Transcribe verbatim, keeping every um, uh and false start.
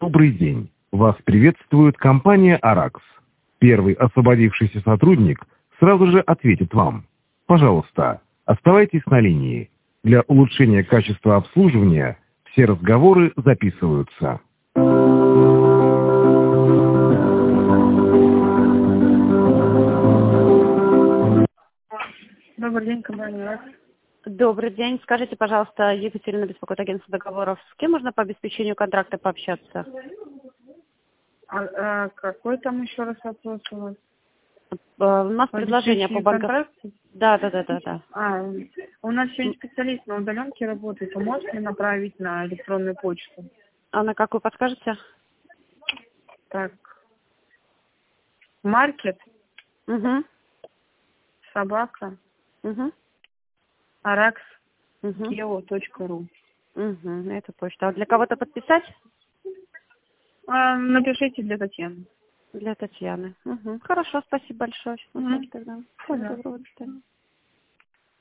Добрый день. Вас приветствует компания «Аракс». Первый освободившийся сотрудник сразу же ответит вам. Пожалуйста, оставайтесь на линии. Для улучшения качества обслуживания все разговоры записываются. Добрый день, компания «Аракс». Добрый день. Скажите, пожалуйста, Екатерина беспокоит агентство договоров. С кем можно по обеспечению контракта пообщаться? А, а какой там еще раз вопрос у вас? Э, У нас По предложение по обеспечению банкам. контракта? Да, да, да, да, да. А, у нас сегодня специалист на удаленке работает. Вы можете направить на электронную почту? А на какую подскажете? Так, маркет, Угу. собака, Угу. аракс, Угу. кео точка ру. Угу. На эту почту. А для кого-то подписать? А, напишите для Татьяны. Для Татьяны. Угу. Хорошо, спасибо большое. Мгм. Вот тогда. Всего Пожалуйста. доброго, до свидания.